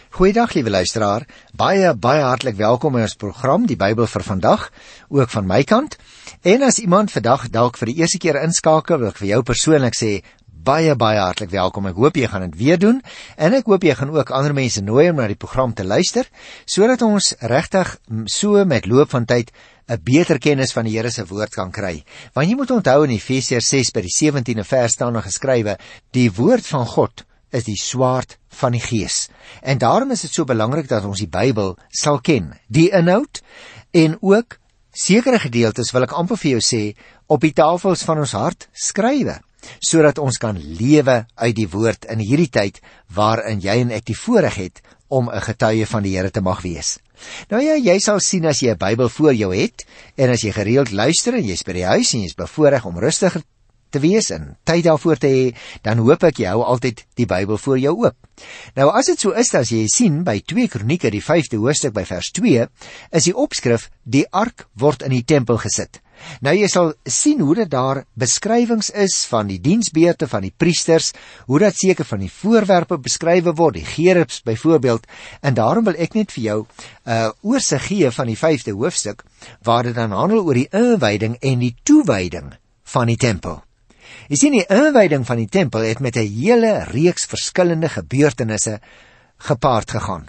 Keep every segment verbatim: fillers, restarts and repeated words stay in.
Goeiedag, liewe luisteraar. Baie, baie hartlik welkom in ons program, die Bybel vir vandag, ook van my kant. En as iemand vandag dalk vir die eerste keer inskakel, wil ek vir jou persoonlik sê, baie, baie hartlik welkom. Ek hoop jy gaan dit weer doen, en ek hoop jy gaan ook ander mense nooi om na die program te luister, sodat ons regtig so met loop van tyd 'n beter kennis van die Here se woord kan kry. Want jy moet onthou in Efesiërs ses by die sewentiende vers staan nog geskrywe, die woord van God is die swaard van die Gees. En daarom is dit so belangrik dat ons die Bybel sal ken, die inhoud en ook sekere gedeeltes, wil ek amper vir jou sê, op die tafels van ons hart skrywe, sodat ons kan lewe uit die woord in hierdie tyd waarin jy en ek die voorreg het om 'n getuie van die Here te mag wees. Nou ja, jy sal sien as jy 'n Bybel voor jou het en as jy gereeld luister en jy's by die huis en jy's bevoorreg om rustiger te wees en tyd daarvoor te hê, dan hoop ek jy hou altyd die Bybel voor jou oop. Nou as dit so is, as jy sien by twee Kronieke, die vyfde hoofstuk by vers twee, is die opskrif, die ark word in die tempel gesit. Nou jy sal sien hoe dit daar beskrywings is van die diensbeurte van die priesters, hoe dat seker van die voorwerpe beskrywe word, die gerubs byvoorbeeld, en daarom wil ek net vir jou 'n uh, oorsig gee van die vyfde hoofstuk, waar dit dan handel oor die inwyding en die toewyding van die tempel. Jy sien, die inwyding van die tempel het met 'n hele reeks verskillende gebeurtenisse gepaard gegaan.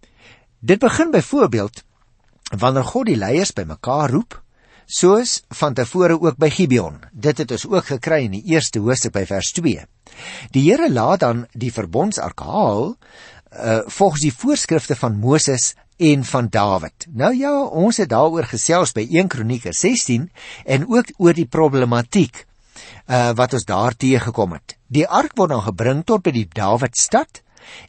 Dit begin byvoorbeeld wanneer God die leiers bymekaar roep, soos van tevore ook by Gibeon. Dit het ons ook gekry in die eerste hoofstuk by vers twee. Die Here laat dan die verbondsark haal, uh, volgens die voorskrifte van Moses en van Dawid. Nou ja, ons het daaroor gesels by eerste Kronieke sestien, en ook oor die problematiek uh, wat ons daar teëgekom het. Die ark word dan gebring tot by die Dawidstad,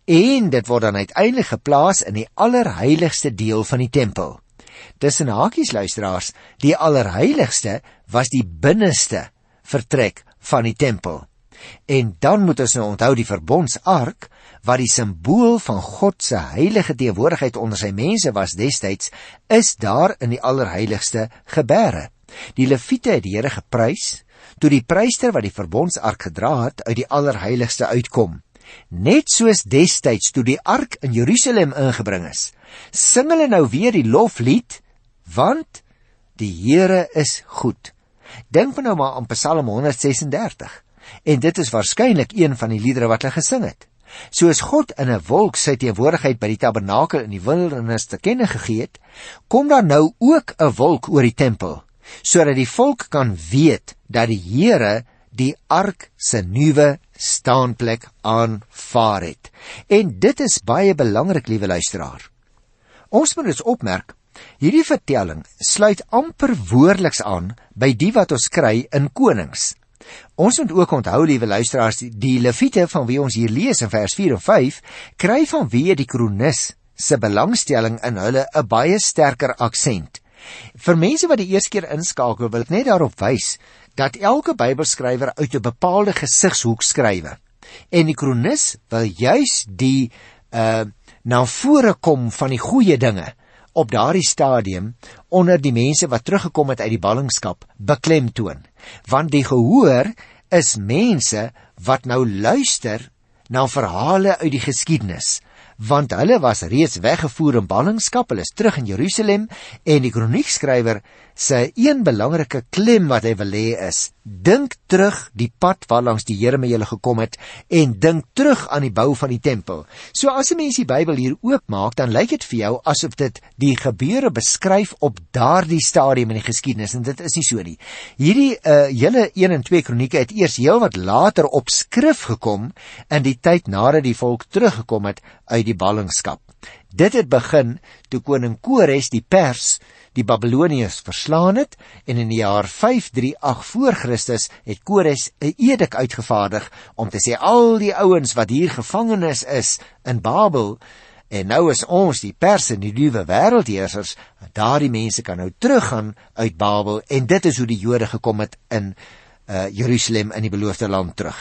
en dit word dan uiteindelik geplaas in die allerheiligste deel van die tempel. Tussen hakies, luisteraars, die allerheiligste was die binneste vertrek van die tempel. En dan moet ons nou onthou die verbondsark, wat die simbool van God se heilige teenwoordigheid onder sy mense was destyds, is daar in die allerheiligste gebeere. Die Lewiete het die Here geprys, toe die pryster wat die verbondsark gedra het, uit die allerheiligste uitkom. Net soos destyds toe die ark in Jerusalem ingebring is, sing hulle nou weer die loflied, want die Here is goed. Dink nou maar aan Psalm honderd ses en dertig, en dit is waarskynlik een van die liedere wat hulle gesing het. Soos God in 'n wolk sy teenwoordigheid by die tabernakel in die wildernis te kenne gegee het, kom daar nou ook 'n wolk oor die tempel, sodat die volk kan weet dat die Here die ark se nuwe staanplek aanvaar het. En dit is baie belangrik, liewe luisteraar. Ons moet dus opmerk, hierdie vertelling sluit amper woordeliks aan by die wat ons kry in Konings. Ons moet ook onthou, liewe luisteraars, die Lewiete van wie ons hier lees in vers vier en vyf, kry vanweë die kronikus se belangstelling in hulle 'n baie sterker aksent. Vir mense wat die eerste keer inskakel, wil ek net daarop wys dat elke Bybelskrywer uit 'n bepaalde gesigshoek skrywe. En die kronikus wil juis die uh, na vore kom van die goeie dinge op daardie stadium onder die mense wat teruggekom het uit die ballingskap beklemtoon. Want die gehoor is mense wat nou luister na verhale uit die geskiedenis, want hulle was reeds weggevoer in ballingskap, hulle is terug in Jerusalem, en die kroniekskrywer se een belangrike klem wat hy wil hê is, dink terug die pad waarlangs die Here met julle gekom het, en dink terug aan die bou van die tempel. So as 'n mens die Bybel hier oopmaak, dan lyk dit vir jou asof dit die gebeure beskryf op daardie stadium in die geskiedenis, en dit is nie so nie. Hierdie uh, hele een en twee kronieke het eers heel wat later op skrif gekom, in die tyd nadat die volk teruggekom het uit die ballingskap. Dit het begin toe koning Kores die Pers die Babyloniërs verslaan het, en in die jaar vyf drie agt voor Christus het Kores 'n edik uitgevaardig om te sê al die ouens wat hier gevangenes is in Babel, en nou is ons die Perse en die nuwe wêreldheersers, daardie mense kan nou teruggaan uit Babel, en dit is hoe die Jode gekom het in uh, Jerusalem in die beloofde land terug.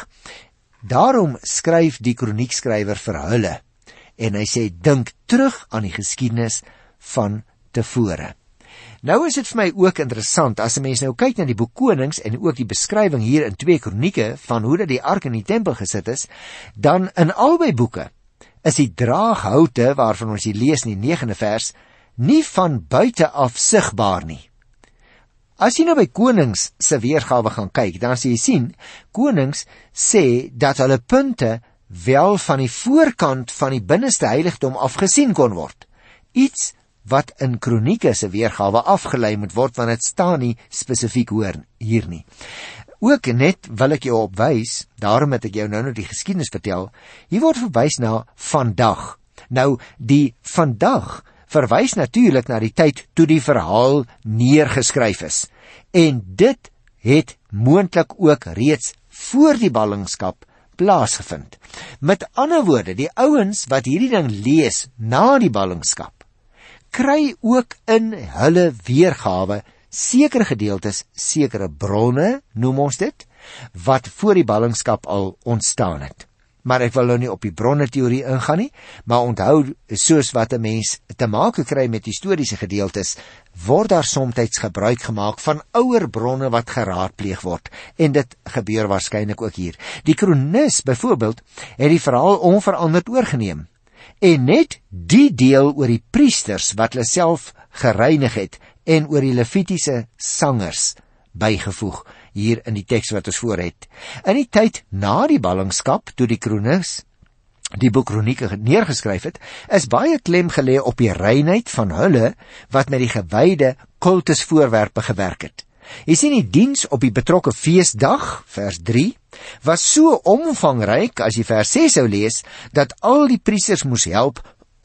Daarom skryf die kroniekskrywer vir hulle, en hy sê, dink terug aan die geskiedenis van tevore. Nou is dit vir my ook interessant, as 'n mens nou kyk na die boek Konings, en ook die beskrywing hier in twee Kronieke, van hoe dat die ark in die tempel gesit is, dan in albei boeke, is die draaghoute, waarvan ons hier lees in die negende vers, nie van buite af sigbaar nie. As jy nou by konings se weergawe gaan kyk, dan sal jy sien, konings sê dat hulle punte wel van die voorkant van die binneste heiligdom af gesien kon word. Iets wat in Kronieke se weergawe afgelei moet word, want dit staan nie spesifiek hoor hier nie. Ook net wil ek jou opwys, daarom het ek jou nou nou die geskiedenis vertel, hier word verwys na vandag. Nou, die vandag verwys natuurlik na die tyd toe die verhaal neergeskryf is. En dit het moontlik ook reeds voor die ballingskap plaasgevind. Met ander woorde, die ouens wat hierdie ding lees na die ballingskap, kry ook in hulle weergawe sekere gedeeltes, sekere bronne, noem ons dit, wat voor die ballingskap al ontstaan het. Maar ek wil nou nie op die bronne teorie ingaan nie, maar onthou, soos wat 'n mens te maak kry met historiese gedeeltes, word daar soms gebruik gemaak van ouer bronne wat geraadpleeg word, en dit gebeur waarskynlik ook hier. Die kronikus byvoorbeeld het die verhaal onveranderd oorgeneem, en net die deel oor die priesters wat hulle self gereinig het, en oor die Levitiese sangers bygevoeg hier in die teks wat ons voor het. In die tyd na die ballingskap, toe die kronikus die boek Kronieke neergeskryf het, is baie klem gelê op die reinheid van hulle wat met die gewyde kultusvoorwerpe gewerk het. Jy sien, die diens op die betrokke feesdag, vers drie, was so omvangryk, as jy vers ses sou lees, dat al die priesters moes help,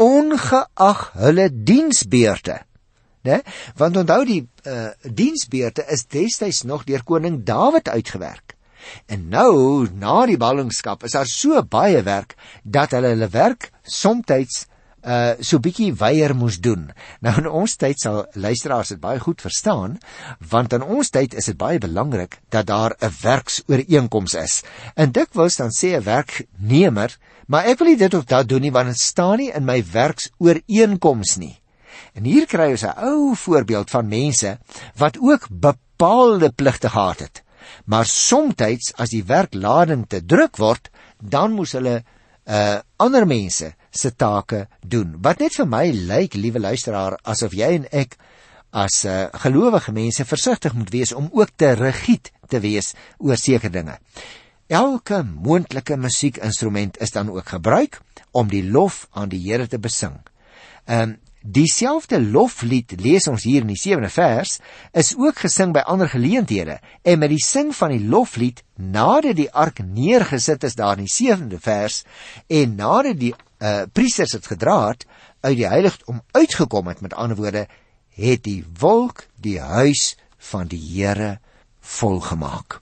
ongeag hulle diensbeurte. Ne? Want onthou, die uh, diensbeurte is destyds nog deur koning Dawid uitgewerk. En nou, na die ballingskap, is daar so baie werk, dat hulle hulle werk somtyds uh, so bietjie weier moes doen. Nou in ons tyd sal luisteraars dit baie goed verstaan, want in ons tyd is dit baie belangrik dat daar 'n werksooreenkoms is. En dikwels dan sê 'n werknemer, maar ek wil nie dit of dat doen nie, want dit staan nie in my werksooreenkoms nie. En hier kry ons 'n ou voorbeeld van mense wat ook bepaalde pligte gehad het. Maar somtyds as die werklading te druk word, dan moes hulle uh, ander mense se take doen. Wat net vir my lyk, liewe luisteraar, asof jy en ek as uh, gelowige mense versigtig moet wees om ook te rigied te wees oor sekere dinge. Elke moontlike musiekinstrument is dan ook gebruik om die lof aan die Here te besing. Um, Dieselfde loflied, lees ons hier in die sewende vers, is ook gesing by ander geleenthede, en met die sing van die loflied, nadat die ark neergesit is daar in die sewende vers, en nadat die uh, priesters het gedra het, uit die heiligdom uitgekom het, met ander woorde, het die wolk die huis van die Here volgemaak.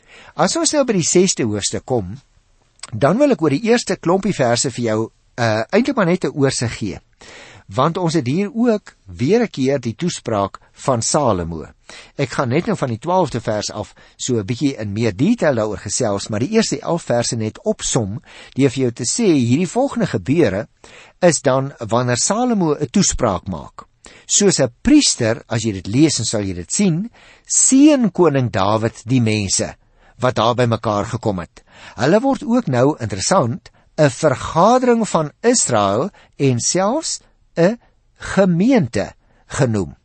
As ons nou by die sesde hoofstuk kom, dan wil ek oor die eerste klompie verse vir jou uh, eintlik maar net 'n oorsig gee. Want ons het hier ook weer 'n keer die toespraak van Salomo. Ek gaan net nou van die twaalfde vers af so 'n bietjie in meer detail daaroor gesels, maar die eerste elf verse net opsom, die vir jou te sê, hierdie volgende gebeure is dan wanneer Salomo 'n toespraak maak. Soos 'n priester, as jy dit lees en sal jy dit sien, seën koning Dawid die mense wat daar by mekaar gekom het. Hulle word ook nou, interessant, 'n vergadering van Israel en selfs 'n gemeente genoem.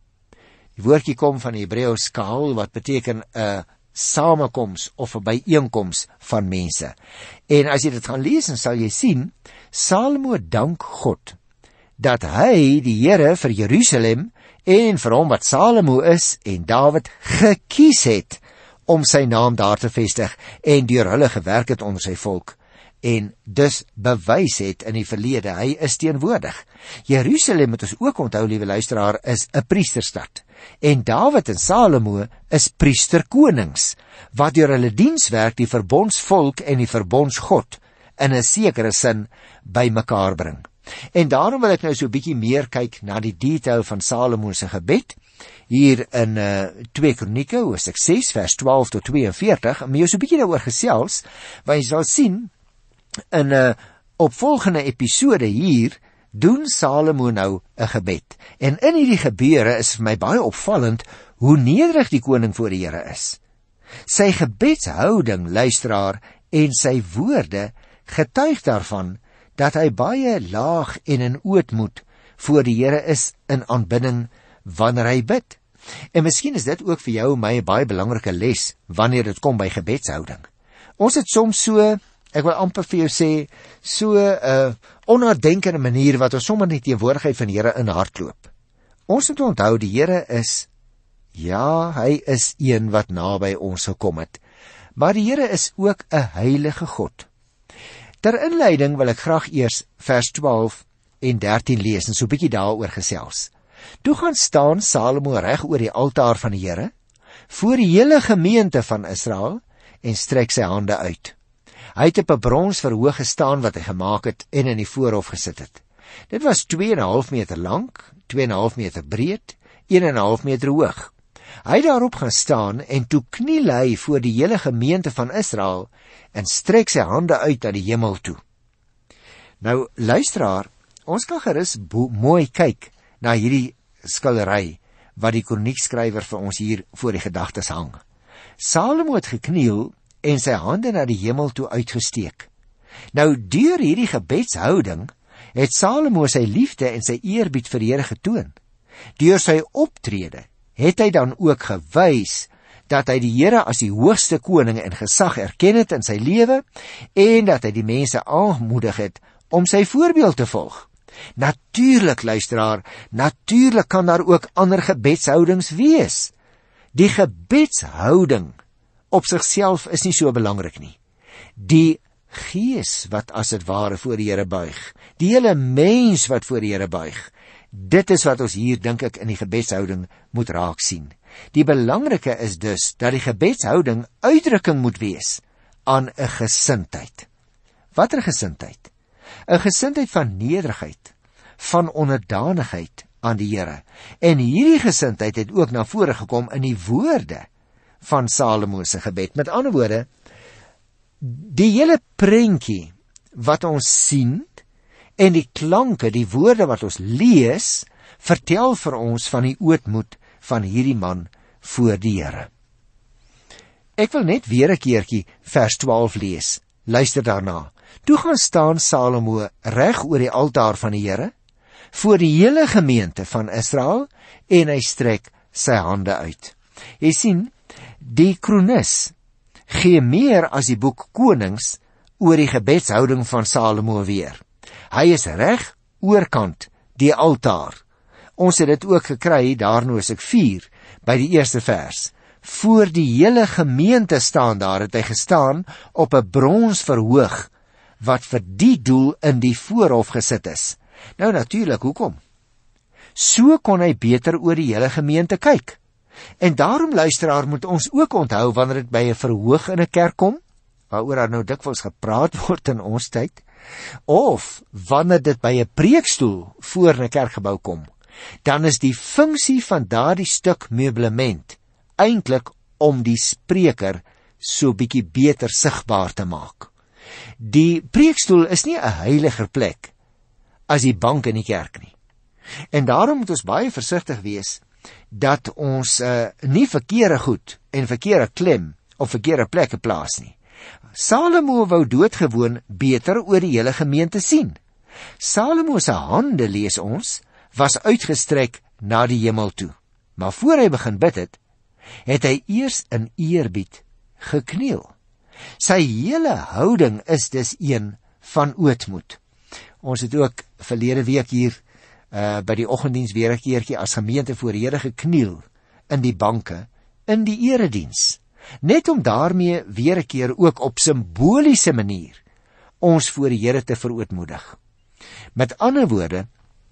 Die woordjie kom van die Hebreëus kahal, wat beteken 'n samekoms of 'n byeenkoms van mense. En as jy dit gaan lees, dan sal jy sien, Salomo dank God dat hy die Here vir Jerusalem en vir hom wat Salomo is en Dawid gekies het om sy naam daar te vestig en deur hulle gewerk het onder sy volk. En dus bewys het in die verlede, hy is teenwoordig. Jerusalem, moet ons ook onthou, liewe luisteraar, is 'n priesterstad. En Dawid en Salomo is priesterkonings, wat deur hulle dienswerk die verbondsvolk en die verbondsgod in 'n sekere sin by mekaar bring. En daarom wil ek nou so 'n bietjie meer kyk na die detail van Salomo se gebed, hier in uh, twee Kronieke, hoofstuk ses, vers twaalf tot tweeënveertig, en jy so 'n bietjie daaroor gesels, want jy sal sien, in 'n uh, opvolgende episode hier, doen Salomo nou 'n gebed. En in hierdie gebeure is vir my baie opvallend hoe nederig die koning voor die Here is. Sy gebedshouding, luisteraar, en sy woorde getuig daarvan dat hy baie laag en in ootmoed voor die Here is in aanbidding wanneer hy bid. En miskien is dit ook vir jou en my 'n baie belangrike les wanneer dit kom by gebedshouding. Ons het soms so, ek wil amper vir jou sê, so 'n uh, onnadenkende manier wat ons sommer nie teenwoordigheid van die Here in hardloop. Ons moet onthou, die Here is, ja, hy is een wat naby ons gekom het. Maar die Here is ook 'n heilige God. Ter inleiding wil ek graag eers vers twaalf en dertien lees en so 'n bietjie daaroor gesels. Toe gaan staan Salomo reg oor die altaar van die Here, voor die hele gemeente van Israel, en strek sy hande uit. Hy het op 'n brons verhoog gestaan wat hy gemaak het en in die voorhof gesit het. Dit was twee en 'n half meter lank, twee en 'n half meter breed, een en 'n half meter hoog. Hy het daarop gaan staan en toe kniel hy voor die hele gemeente van Israel en strek sy hande uit na die hemel toe. Nou, luisteraar, ons kan gerus mooi kyk na hierdie skildery wat die kroniekskrywer vir ons hier voor die gedagtes hang. Salomo het gekniel en sy hande na die hemel toe uitgesteek. Nou, deur hierdie gebedshouding het Salomo sy liefde en sy eerbied vir die Here getoon. Deur sy optrede het hy dan ook gewys dat hy die Here as die hoogste koning en gesag erken het in sy lewe en dat hy die mense aangemoedig het om sy voorbeeld te volg. Natuurlik, luisteraar, natuurlik kan daar ook ander gebedshoudings wees. Die gebedshouding op sigself is nie so belangrik nie. Die gees wat as dit ware voor die Here buig, die hele mens wat voor die Here buig, dit is wat ons hier, dink ek, in die gebedshouding moet raak sien. Die belangrike is dus dat die gebedshouding uitdrukking moet wees aan 'n gesindheid. Watter gesindheid? 'n Gesindheid van nederigheid, van onderdanigheid aan die Here. En hierdie gesindheid het ook na vore gekom in die woorde van Salomo se gebed. Met ander woorde, die hele prentjie wat ons sien en die klanke, die woorde wat ons lees, vertel vir ons van die ootmoed van hierdie man voor die Here. Ek wil net weer 'n keertjie vers twaalf lees. Luister daarna. Toe gaan staan Salomo reg oor die altaar van die Here, voor die hele gemeente van Israel, en hy strek sy hande uit. Jy sien, die kronikus gee meer as die boek Konings oor die gebedshouding van Salomo weer. Hy is reg oorkant die altaar. Ons het dit ook gekry daar in Hosea vier by die eerste vers. Voor die hele gemeente staan daar, het hy gestaan op 'n brons verhoog wat vir die doel in die voorhof gesit is. Nou natuurlik, hoekom? So kon hy beter oor die hele gemeente kyk. En daarom, luisteraar, moet ons ook onthou wanneer dit by 'n verhoog in 'n kerk kom, waaroor daar nou dikwels gepraat word in ons tyd, of wanneer dit by 'n preekstoel voor 'n kerkgebou kom, dan is die funksie van daardie stuk meublement eintlik om die spreker so bietjie beter sigbaar te maak. Die preekstoel is nie 'n heiliger plek as die bank in die kerk nie. En daarom moet ons baie versigtig wees dat ons uh, nie verkeerde goed en verkeerde klem op verkeerde plekke plaas nie. Salomo wou doodgewoon beter oor die hele gemeente sien. Salomo se hande, lees ons, was uitgestrek na die hemel toe. Maar voor hy begin bid het, het hy eers in eerbied gekniel. Sy hele houding is dus een van ootmoed. Ons het ook verlede week hier uh, by die oggenddiens weer 'n keertjie as gemeente voor die Here gekniel in die banke, in die erediens, net om daarmee weer 'n keer ook op simboliese manier ons voor die Here te verootmoedig. Met ander woorde,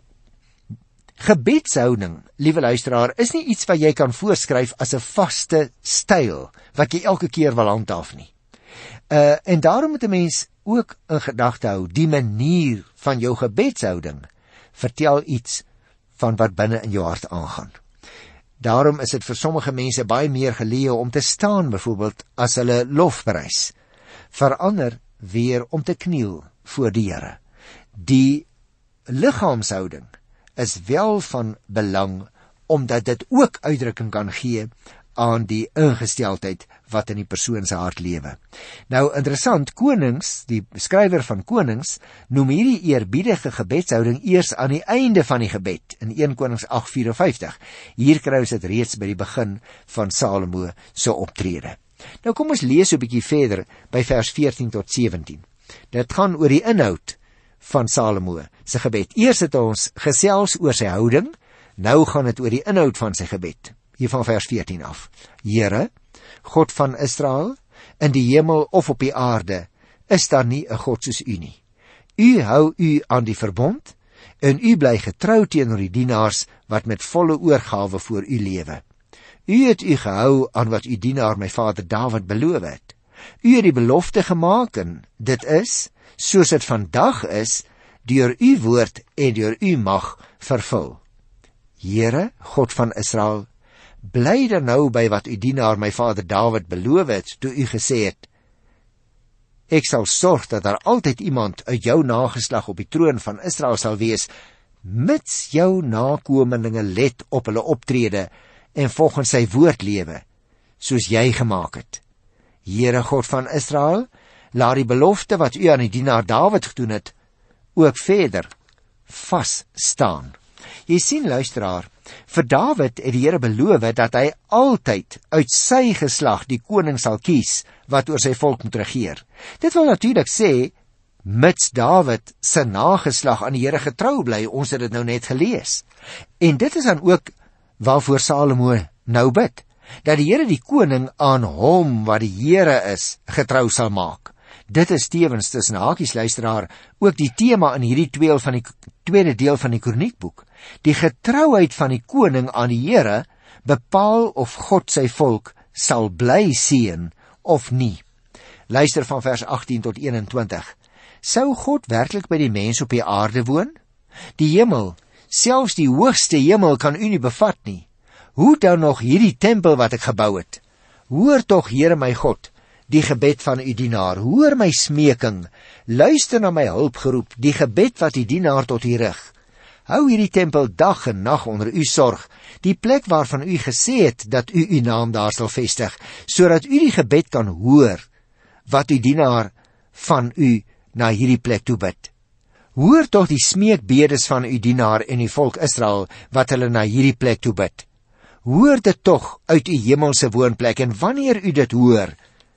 gebedshouding, liewe luisteraar, is nie iets wat jy kan voorskryf as 'n vaste styl wat jy elke keer wil handhaaf nie. Uh, en daarom moet 'n mens ook in gedagte hou, die manier van jou gebedshouding vertel iets van wat binne in jou hart aangaan. Daarom is dit vir sommige mense baie meer geleë om te staan, byvoorbeeld as hulle lofprys, vir ander weer om te kniel voor die Here. Die liggaamshouding is wel van belang, omdat dit ook uitdrukking kan gee aan die ingesteldheid wat in die persoon se hart lewe. Nou interessant, Konings, die skrywer van Konings, noem hierdie eerbiedige gebedshouding eers aan die einde van die gebed, in een Konings agt vyf vyf vyf. Hier kry ons dit reeds by die begin van Salomo se optrede. Nou kom ons lees 'n bietjie verder by vers veertien tot sewentien. Dit gaan oor die inhoud van Salomo se gebed. Eers het ons gesels oor sy houding, nou gaan dit oor die inhoud van sy gebed. Hier van vers veertien af. Here, God van Israel, in die hemel of op die aarde, is daar nie 'n God soos u nie. U hou u aan die verbond, en u bly getrou teenoor die dienaars wat met volle oorgawe voor u lewe. U het u gehou aan wat u dienaar my vader Dawid beloof het. U het die belofte gemaak en dit is, soos dit vandag is, deur u woord en deur u mag vervul. Here, God van Israel, bly dan nou by wat u dienaar my vader Dawid beloof het, toe u gesê het, ek sal sorg dat daar altyd iemand uit jou nageslag op die troon van Israel sal wees, mits jou nakomelinge let op hulle optrede en volgens sy woord lewe, soos jy gemaak het. Here God van Israel, laat die belofte wat u aan die dienaar Dawid gedoen het, ook verder vas staan. Jy sien, luisteraar, vir Dawid het die Here beloof dat hy altyd uit sy geslag die koning sal kies wat oor sy volk moet regeer. Dit wil natuurlik sê, mits Dawid sy nageslag aan die Here getrou bly, ons het dit nou net gelees. En dit is dan ook waarvoor Salomo nou bid, dat die Here die koning aan hom wat die Here is, getrou sal maak. Dit is tevens tussen hakies luisteraar ook die tema in hierdie tweede van die tweede deel van die Kroniekboek. Die getrouheid van die koning aan die Here bepaal of God sy volk sal bly seën of nie. Luister van vers agttien tot eenentwintig. Sou God werklik by die mens op die aarde woon? Die hemel, selfs die hoogste hemel kan u nie bevat nie. Hoe dan nog hierdie tempel wat ek gebou het? Hoor tog, Here my God, die gebed van u dienaar, hoor my smeking, luister na my hulpgeroep, die gebed wat die dienaar tot u rig. Hou hierdie tempel dag en nag onder u sorg, die plek waarvan u gesê het dat u u naam daar sal vestig, sodat u die gebed kan hoor, wat u dienaar van u na hierdie plek toe bid. Hoor tog die smeekbedes van u dienaar en die volk Israel, wat hulle na hierdie plek toe bid. Hoor dit tog uit u hemelse woonplek, en wanneer u dit hoor,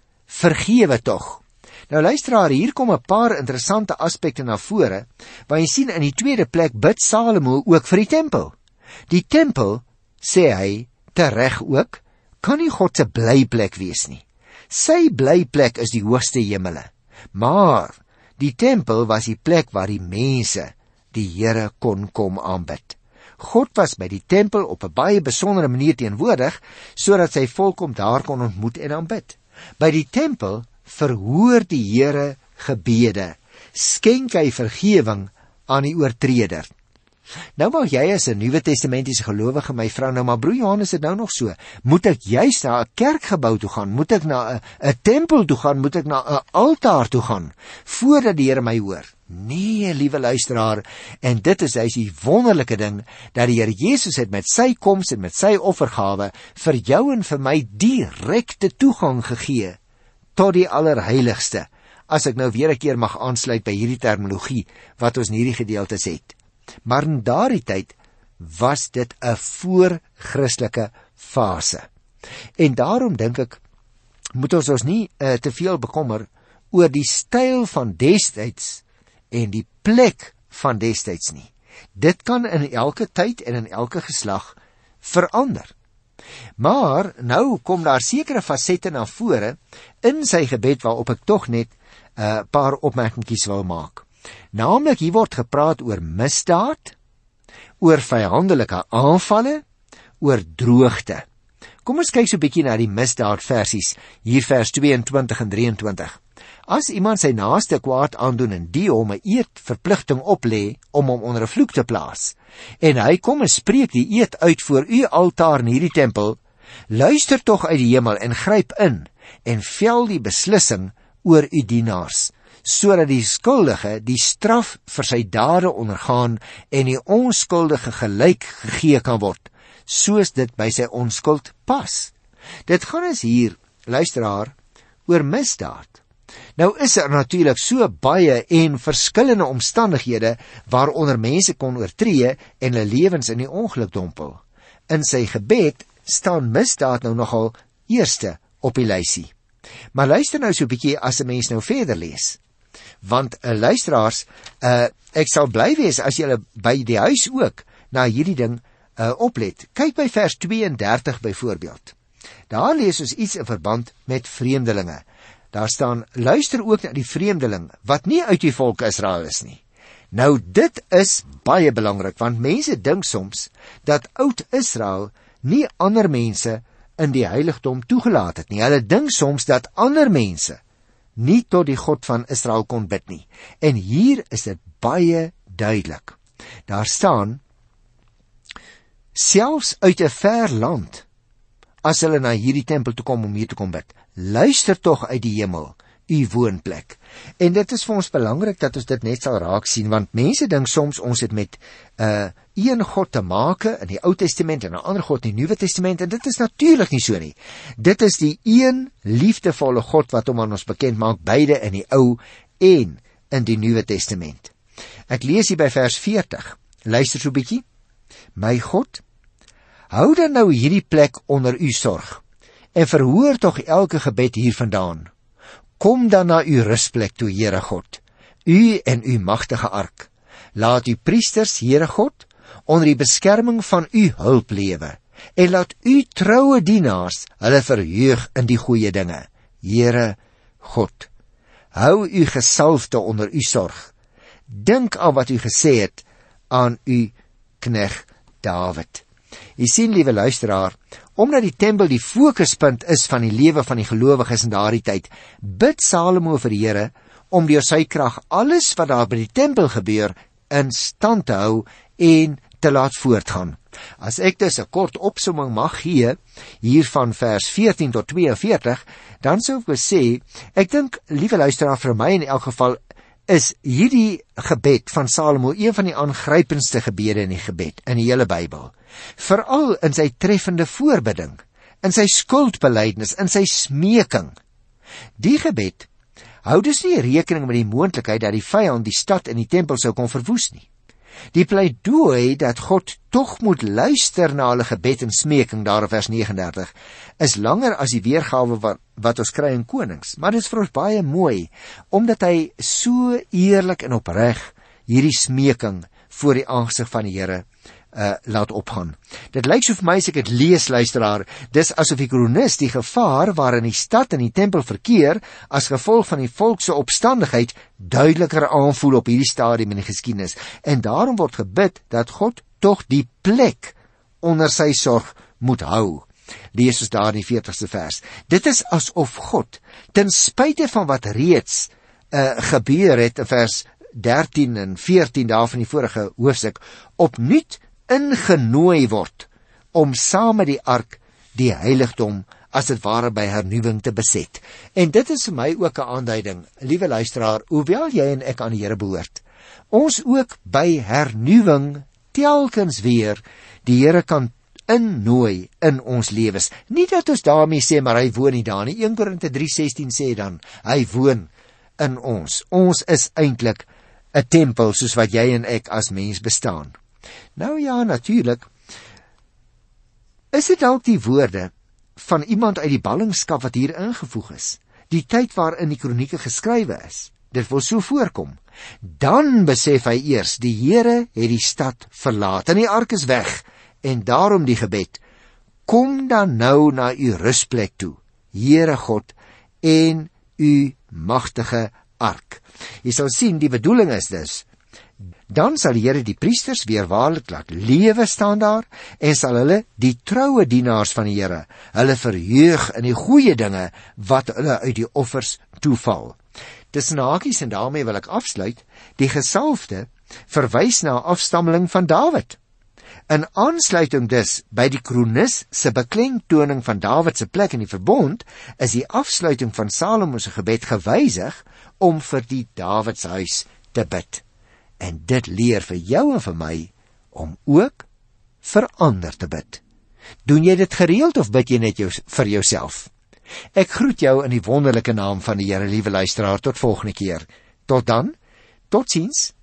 vergewe tog. Nou luisteraar, hier kom 'n paar interessante aspekte na vore, waar jy sien in die tweede plek bid Salomo ook vir die tempel. Die tempel, sê hy, tereg ook, kan nie God se blyplek wees nie. Sy blyplek is die hoogste hemele. Maar die tempel was die plek waar die mense die Here kon kom aanbid. God was by die tempel op 'n baie besondere manier teenwoordig, sodat sy volk hom daar kon ontmoet en aanbid. By die tempel verhoor die Here gebede, skenk hy vergewing aan die oortreder. Nou mag jy as 'n Nuwe Testamentiese gelowige my vra, nou maar broer Johannes, het nou nog so, moet ek juist na 'n kerkgebou toe gaan, moet ek na 'n 'n tempel toe gaan, moet ek na 'n altaar toe gaan, voordat die Here my hoor? Nee, liewe luisteraar, en dit is juist die wonderlike ding, dat die Here Jesus het met sy koms en met sy offergawe vir jou en vir my direkte toegang gegee tot die allerheiligste, as ek nou weer 'n keer mag aansluit by hierdie terminologie wat ons in hierdie gedeeltes het. Maar in daardie tyd was dit 'n voor-Christelike fase. En daarom dink ek, moet ons ons nie uh, te veel bekommer oor die styl van destyds en die plek van destyds nie. Dit kan in elke tyd en in elke geslag verander. Maar nou kom daar sekere fasette na vore in sy gebed waarop ek tog net 'n uh, paar opmerkingies wil maak. Naamlik, hier word gepraat oor misdaad, oor vyandelike aanvalle, oor droogte. Kom ons kyk so 'n bietjie na die misdaad versies, hier vers tweeëntwintig en drieëntwintig. As iemand sy naaste kwaad aandoen en die hom 'n eed verpligting oplê om hom onder 'n vloek te plaas, en hy kom en spreek die eed uit voor u altaar in hierdie tempel, luister tog uit die hemel en gryp in en vel die beslissing oor u dienaars, sodat die skuldige die straf vir sy dade ondergaan en die onskuldige gelyk gegee kan word, soos dit by sy onskuld pas. Dit gaan ons hier, luisteraar, oor misdaad. Nou is er natuurlik so baie en verskillende omstandighede waaronder mense kon oortree en hulle lewens in die ongeluk dompel. In sy gebed staan misdaad nou nogal eerste op die lysie. Maar luister nou so 'n bietjie as 'n mens nou verder lees. Want uh, luisteraars, uh, ek sal bly wees as julle by die huis ook na hierdie ding uh, oplet. Kyk by vers twee en dertig byvoorbeeld. Daar lees ons iets in verband met vreemdelinge. Daar staan, luister ook na die vreemdeling, wat nie uit die volk Israel is nie. Nou dit is baie belangrik, want mense dink soms, dat oud Israel nie ander mense in die heiligdom toegelaat het nie. Hulle dink soms dat ander mense nie tot die God van Israel kon bid nie. En hier is dit baie duidelik. Daar staan, selfs uit 'n ver land, as hulle na hierdie tempel toe kom om hier te kom bid, luister tog uit die hemel, u woonplek. En dit is vir ons belangrik dat ons dit net sal raak sien, want mense dink soms ons het met uh, een God te make in die Ou Testament en 'n ander God in die Nuwe Testament, en dit is natuurlik nie so nie. Dit is die een liefdevolle God wat hom aan ons bekend maak, beide in die Ou en in die Nuwe Testament. Ek lees hier by vers veertig. Luister so 'n bietjie. My God, hou dan nou hierdie plek onder u sorg en verhoor tog elke gebed hiervandaan. Kom dan na u rusplek toe, Here God, u en u magtige ark. Laat u priesters, Here God, onder die beskerming van u hulp lewe en laat u troue dienaars hulle verheug in die goeie dinge. Here God, hou u gesalfde onder u sorg. Dink aan wat u gesê het aan u knegt Dawid. Jy sien, liewe luisteraar, omdat die tempel die fokuspunt is van die lewe van die gelowiges in daardie tyd, bid Salomo vir die Here om deur sy krag alles wat daar by die tempel gebeur in stand te hou en te laat voortgaan. As ek dus 'n kort opsomming mag gee hier van vers veertien tot tweeënveertig, dan sou ek sê, ek dink, liewe luisteraar, vir my in elk geval is hierdie gebed van Salomo een van die aangrypendste gebede in die gebed in die hele Bybel. Veral in sy treffende voorbidding, in sy skuldbelydenis, in sy smeking. Die gebed hou dus nie rekening met die moontlikheid dat die vyand die stad en die tempel sou kon verwoes nie. Die pleidooi dat God tog moet luister na hulle gebed en smeking, daar in vers nege en dertig, is langer as die weergawe wat, wat ons kry in Konings, maar dit is vir ons baie mooi, omdat hy so eerlik en opreg hierdie smeking voor die aangesig van die Here Uh, laat opgaan. Dit lyk so vir my as ek dit lees, luisteraar, dis asof die kronikus die gevaar waarin die stad en die tempel verkeer as gevolg van die volk se opstandigheid duideliker aanvoel op hierdie stadium in die geskiedenis. En daarom word gebid dat God tog die plek onder sy sorg moet hou. Lees ons daar in die veertigste vers. Dit is asof God, ten spyte van wat reeds uh, gebeur het in vers dertien en veertien daar van die vorige hoofstuk, opnuut ingenooi word om saam met die ark die heiligdom as dit ware by hernuwing te beset. En dit is vir my ook 'n aanduiding, liewe luisteraar, hoewel jy en ek aan die Here behoort, ons ook by hernuwing telkens weer die Here kan innooi in ons lewens. Nie dat ons daarmee sê, maar hy woon nie daar nie. een Korinte drie sestien sê dan, hy woon in ons. Ons is eintlik 'n tempel soos wat jy en ek as mens bestaan. Nou ja, natuurlik, is dit dalk die woorde van iemand uit die ballingskap wat hier ingevoeg is, die tyd waarin die kronieke geskrywe is. Dit wil so voorkom. Dan besef hy eers, die Here het die stad verlaat en die ark is weg, en daarom die gebed, kom dan nou na u rusplek toe, Here God, en u magtige ark. Jy sal sien, die bedoeling is dus, dan sal die Here die priesters weer waarlik laat lewe staan daar, en sal hulle, die troue dienaars van die Here, hulle verheug in die goeie dinge, wat hulle uit die offers toeval. Tussen hakies, en daarmee wil ek afsluit, die gesalfde verwys na afstammeling van Dawid. In aansluiting dus by die kronikus se beklemtoning van Dawid se plek in die verbond, is die afsluiting van Salomo se gebed gewysig om vir die Dawidse huis te bid. En dit leer vir jou en vir my om ook vir ander te bid. Doen jy dit gereeld of bid jy net jou, vir jouself? Ek groet jou in die wonderlike naam van die Here, liewe luisteraar, tot volgende keer. Tot dan, totsiens.